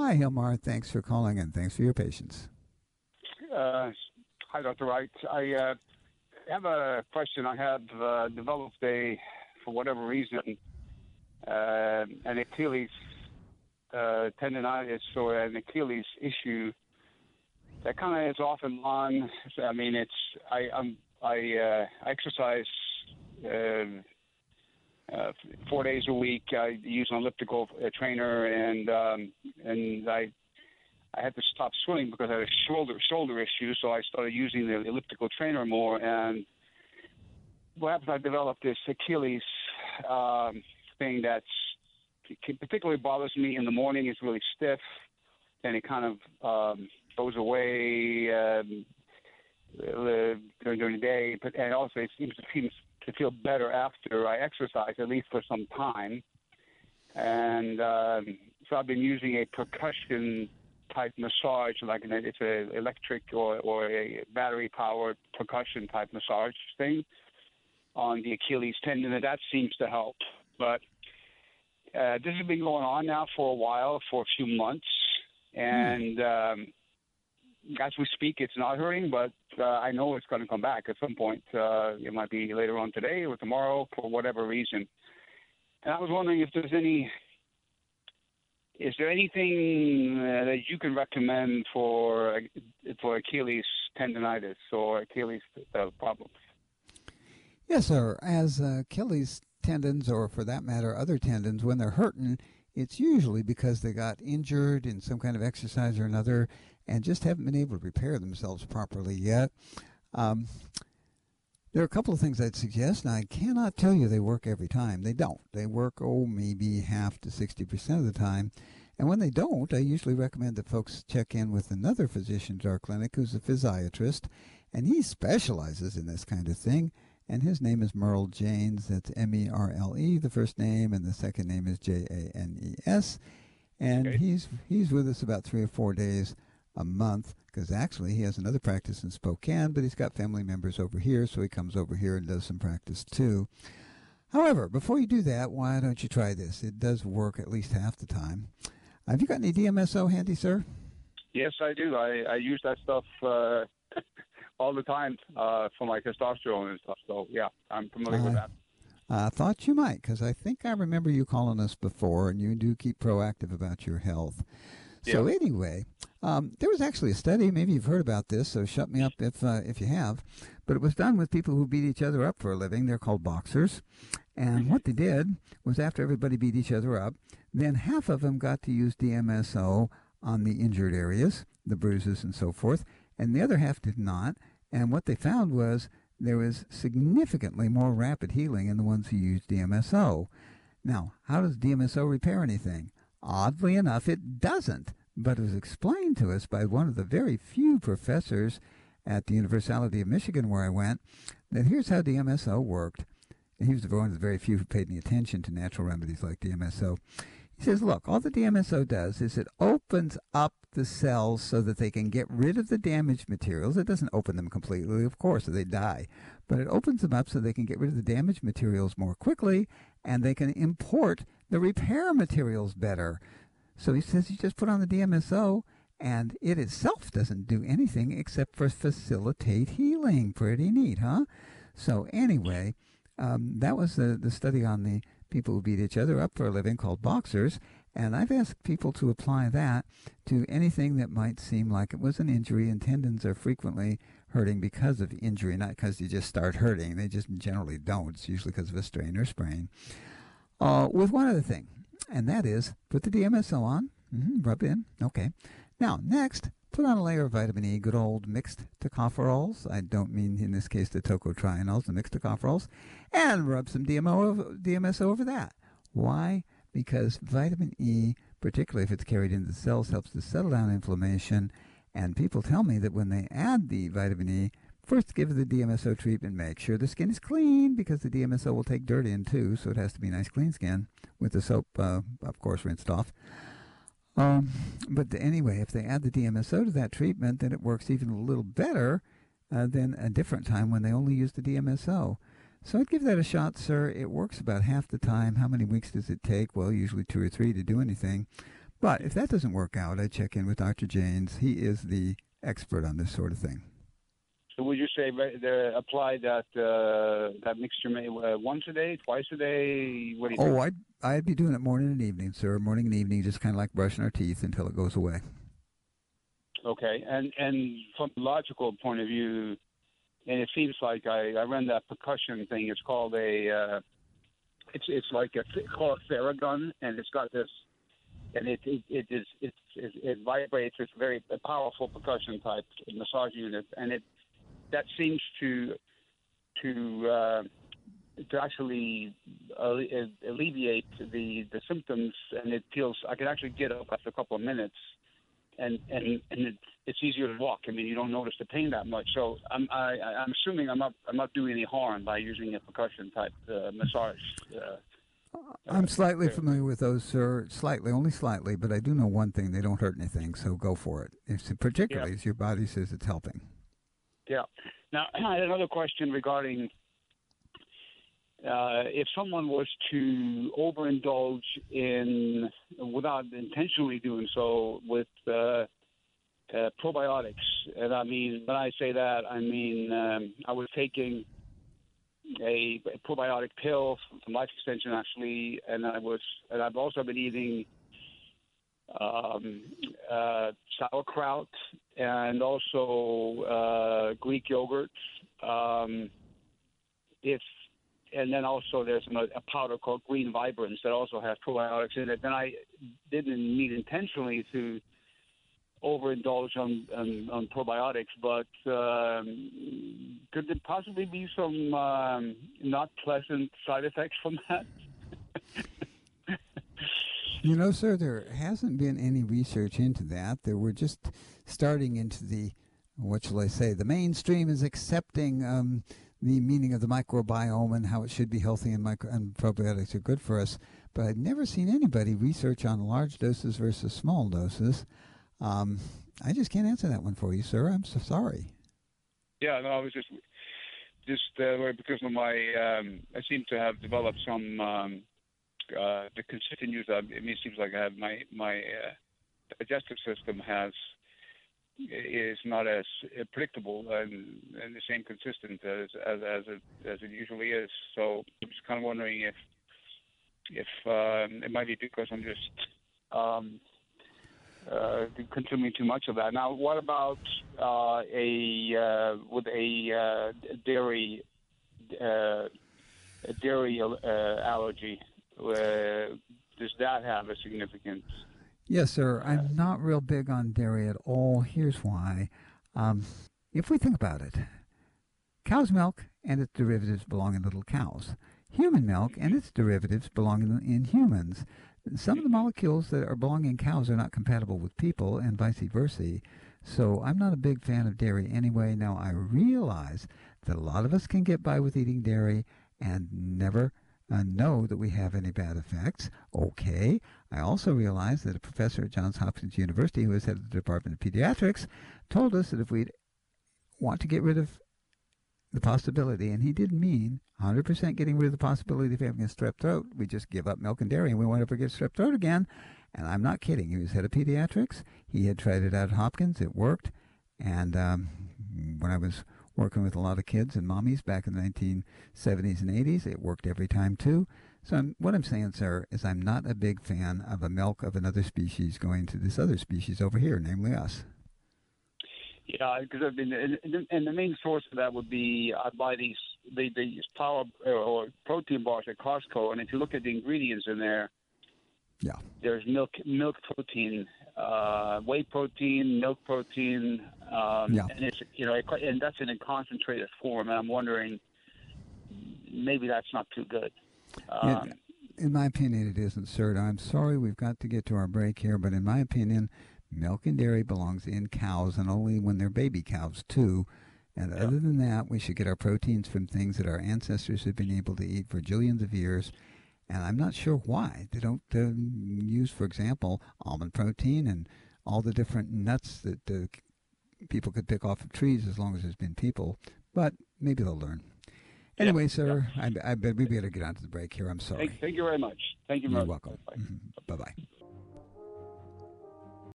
Hi, Hilmar. Thanks for calling and thanks for your patience. Hi, Dr. Wright. I have a question. I have developed for whatever reason, an Achilles tendonitis or an Achilles issue that kind of is off and on. I mean, I exercise uh, 4 days a week. I use an elliptical trainer, and I had to stop swimming because I had a shoulder issue. So I started using the elliptical trainer more, and what happens? I developed this Achilles thing that's particularly bothers me in the morning. It's really stiff, and it kind of goes away during the day. And also, it seems to feel better after I exercise, at least for some time. And so I've been using a percussion type massage, it's a electric or a battery powered percussion type massage thing on the Achilles tendon, and that seems to help. But this has been going on now for a while, for a few months, and as we speak, it's not hurting, but I know it's going to come back at some point. It might be later on today or tomorrow for whatever reason. And I was wondering if is there anything that you can recommend for Achilles tendonitis or Achilles problems? Yes, sir. As Achilles tendons, or for that matter, other tendons, when they're hurting, it's usually because they got injured in some kind of exercise or another and just haven't been able to repair themselves properly yet. There are a couple of things I'd suggest, and I cannot tell you they work every time. They don't. They work, maybe half to 60% of the time. And when they don't, I usually recommend that folks check in with another physician at our clinic who's a physiatrist, and he specializes in this kind of thing. And his name is Merle Janes. That's Merle, the first name, and the second name is Janes. And Okay. he's with us about 3 or 4 days a month, because actually he has another practice in Spokane, but he's got family members over here, so he comes over here and does some practice too. However, before you do that, why don't you try this? It does work at least half the time. Have you got any DMSO handy, sir? Yes, I do. I use that stuff all the time for my testosterone and stuff. So, yeah, I'm familiar with that. I thought you might, because I think I remember you calling us before, and you do keep proactive about your health. Yeah. So anyway, there was actually a study, maybe you've heard about this, so shut me up if you have, but it was done with people who beat each other up for a living. They're called boxers. And what they did was, after everybody beat each other up, then half of them got to use DMSO on the injured areas, the bruises and so forth, and the other half did not. And what they found was there was significantly more rapid healing in the ones who used DMSO. Now, how does DMSO repair anything? Oddly enough, it doesn't, but it was explained to us by one of the very few professors at the University of Michigan where I went, that here's how DMSO worked. And he was one of the very few who paid any attention to natural remedies like DMSO. He says, look, all the DMSO does is it opens up the cells so that they can get rid of the damaged materials. It doesn't open them completely, of course, or they die. But it opens them up so they can get rid of the damaged materials more quickly, and they can import the repair materials better. So he says you just put on the DMSO, and it itself doesn't do anything except for facilitate healing. Pretty neat, huh? So anyway, that was the study on the people who beat each other up for a living, called boxers, and I've asked people to apply that to anything that might seem like it was an injury, and tendons are frequently hurting because of injury, not because you just start hurting. They just generally don't. It's usually because of a strain or sprain. With one other thing, and that is put the DMSO on, rub in, okay. Now, next, put on a layer of vitamin E, good old mixed tocopherols. I don't mean, in this case, the tocotrienols, the mixed tocopherols, and rub some DMSO over that. Why? Because vitamin E, particularly if it's carried into the cells, helps to settle down inflammation, and people tell me that when they add the vitamin E, first give the DMSO treatment, make sure the skin is clean, because the DMSO will take dirt in too, so it has to be nice clean skin, with the soap, of course, rinsed off. But anyway, if they add the DMSO to that treatment, then it works even a little better than a different time when they only use the DMSO. So I'd give that a shot, sir. It works about half the time. How many weeks does it take? Well, usually 2 or 3 to do anything. But if that doesn't work out, I check in with Dr. Janes. He is the expert on this sort of thing. So would you say apply that mixture once a day, twice a day? What do you think? I'd be doing it morning and evening, sir. Morning and evening, just kind of like brushing our teeth until it goes away. Okay, and from a logical point of view, and it seems like I ran that percussion thing. It's called it's like called Theragun, and it's got this, and it vibrates. It's a powerful percussion type massage unit, and that seems to actually alleviate the symptoms, and it feels I can actually get up after a couple of minutes. And it's easier to walk. I mean, you don't notice the pain that much. So I'm assuming I'm not doing any harm by using a percussion type massage. I'm slightly familiar with those, sir. Only slightly, but I do know one thing: they don't hurt anything. So go for it. Particularly if your body says it's helping. Yeah. Now I had another question regarding if someone was to overindulge without intentionally doing so, with probiotics. And I mean, when I say that, I mean I was taking a probiotic pill from Life Extension, actually, and I've also been eating sauerkraut and also Greek yogurt. And then also there's a powder called Green Vibrance that also has probiotics in it. And I didn't mean intentionally to overindulge on probiotics, but could there possibly be some not pleasant side effects from that? Sir, there hasn't been any research into that. We're just starting into the mainstream is accepting the meaning of the microbiome and how it should be healthy, and probiotics are good for us. But I've never seen anybody research on large doses versus small doses. I just can't answer that one for you, sir. I'm so sorry. Yeah, no, I was just because of my I seem to have developed some the consistent use of. I mean, it seems like I have my digestive system is not as predictable and the same consistent as it usually is. So I'm just kind of wondering if it might be because I'm just consuming too much of that. Now, what about with a dairy allergy? Does that have a significance? Yes, sir. I'm not real big on dairy at all. Here's why. If we think about it, cow's milk and its derivatives belong in little cows. Human milk and its derivatives belong in humans. Some of the molecules that belong in cows are not compatible with people, and vice versa. So I'm not a big fan of dairy anyway. Now, I realize that a lot of us can get by with eating dairy and never know that we have any bad effects. Okay. I also realize that a professor at Johns Hopkins University, who is head of the Department of Pediatrics, told us that if we want to get rid of the possibility, and he didn't mean 100% getting rid of the possibility of having a strep throat, we just give up milk and dairy and we won't ever get strep throat again. And I'm not kidding. He was head of pediatrics. He had tried it out at Hopkins. It worked. And when I was working with a lot of kids and mommies back in the 1970s and 80s, it worked every time too. So what I'm saying, sir, is I'm not a big fan of a milk of another species going to this other species over here, namely us. Yeah, because I've been, and the main source of that would be I buy these power or protein bars at Costco, and if you look at the ingredients in there, yeah, there's milk protein, whey protein, milk protein, and it's and that's in a concentrated form. And I'm wondering, maybe that's not too good. In my opinion, it isn't, sir. I'm sorry, we've got to get to our break here, but in my opinion, milk and dairy belongs in cows, and only when they're baby cows, too. And other than that, we should get our proteins from things that our ancestors have been able to eat for jillions of years. And I'm not sure why they don't use, for example, almond protein and all the different nuts that people could pick off of trees as long as there's been people. But maybe they'll learn. Anyway, sir, I bet we better get on to the break here. I'm sorry. Thank you very much. Thank you very much. You're welcome. Bye-bye.